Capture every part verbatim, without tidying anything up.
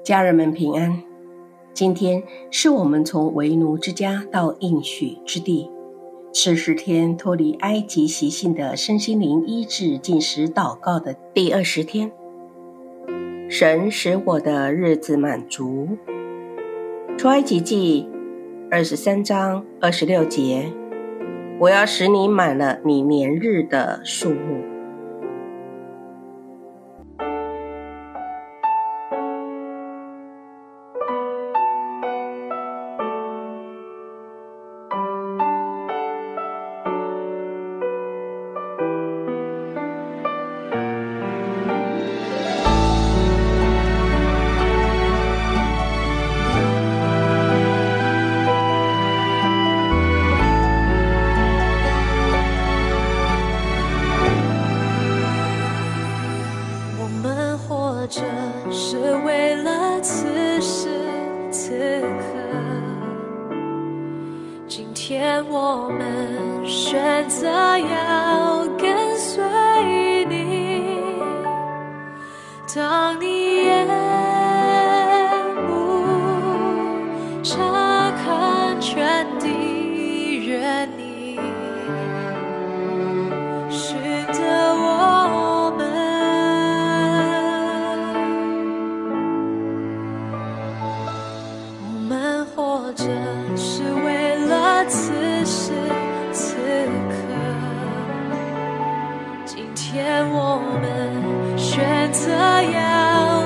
家人们平安。今天是我们从为奴之家到应许之地，四十天脱离埃及习性的身心灵医治进食祷告的第二十天。神使我的日子满足。出埃及记二十三章二十六节，我要使你满了你年日的数目。 这是为了此时此刻，今天我们选择要跟随你。当你眼目察看全地，愿你使得我活着是为了此时此刻，今天我们选择要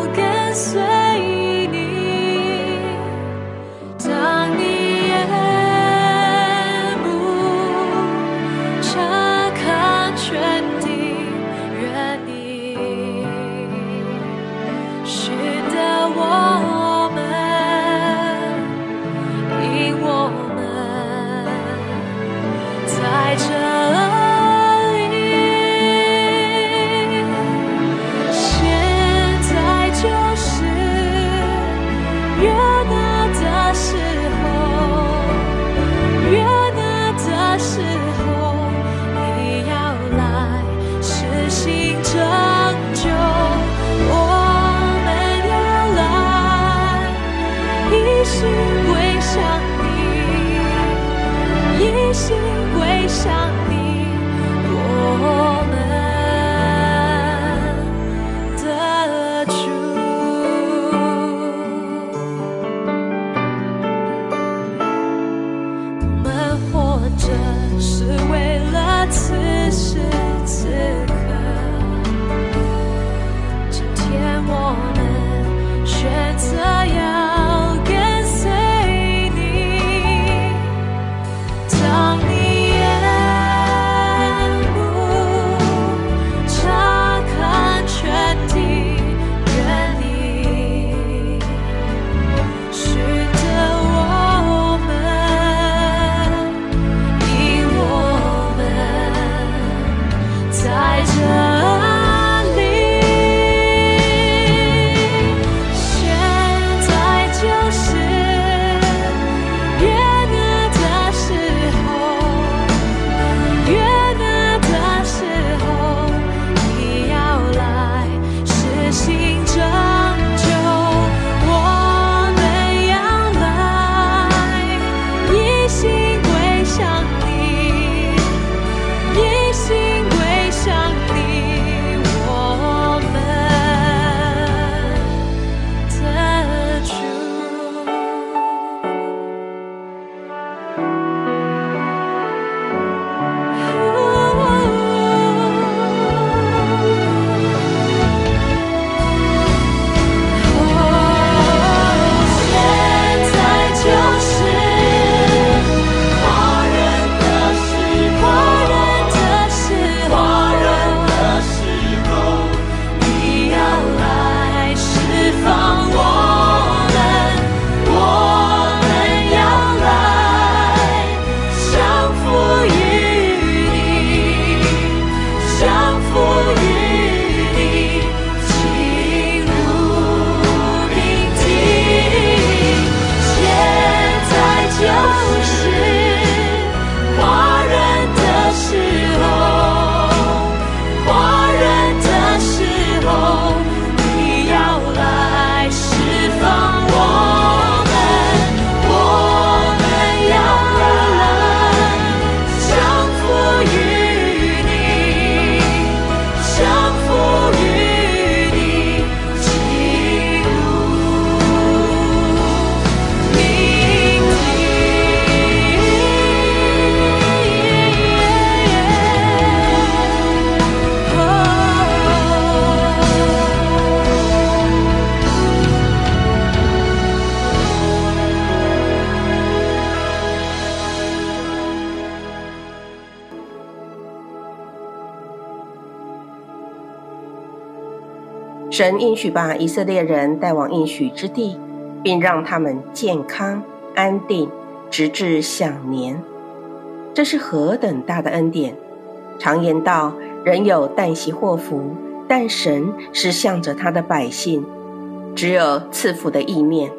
神应许把以色列人带往应许之地，并让他们健康安定，直至享年。这是何等大的恩典！常言道，人有旦夕祸福，但神是向着他的百姓，只有赐福的意念。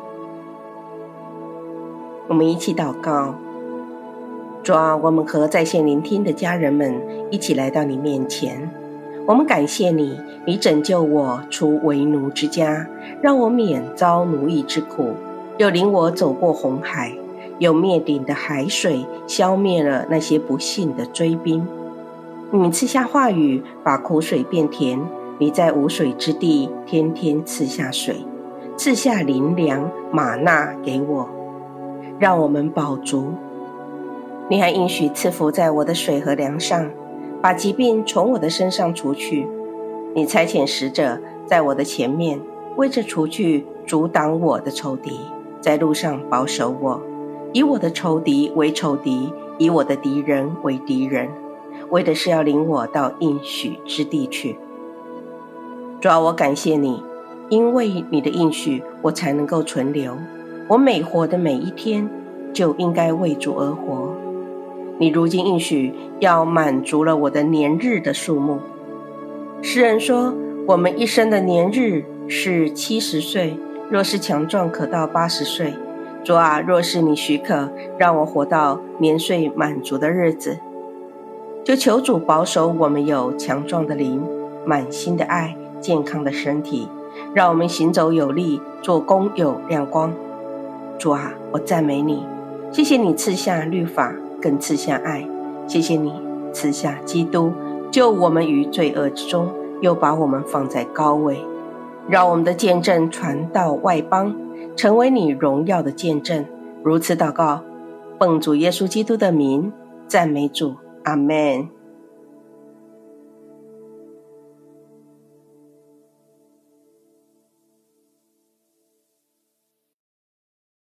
我们一起祷告。主啊，我们和在线聆听的家人们一起来到你面前，我们感谢你，你拯救我出为奴之家，让我免遭奴役之苦，又领我走过红海，有灭顶的海水消灭了那些不信的追兵。你赐下话语，把苦水变甜，你在无水之地天天赐下水，赐下灵粮玛纳给我，让我们饱足。你还应许赐福在我的水和粮上，把疾病从我的身上除去。你差遣使者在我的前面，为着除去阻挡我的仇敌，在路上保守我，以我的仇敌为仇敌，以我的敌人为敌人，为的是要领我到应许之地去。主啊，我感谢你，因为你的应许，我才能够存留。我每活的每一天，就应该为主而活。你如今应许要满足了我的年日的数目。诗人说，我们一生的年日是七十岁，若是强壮，可到八十岁。主啊，若是你许可，让我活到年岁满足的日子，就求主保守我们有强壮的灵，满心的爱，健康的身体，让我们行走有力，做工有亮光。主啊，我赞美你，谢谢你赐下律法，更赐下爱，谢谢你赐下基督，救我们于罪恶之中，又把我们放在高位，让我们的见证传到外邦，成为你荣耀的见证。如此祷告，奉主耶稣基督的名，赞美主，阿们。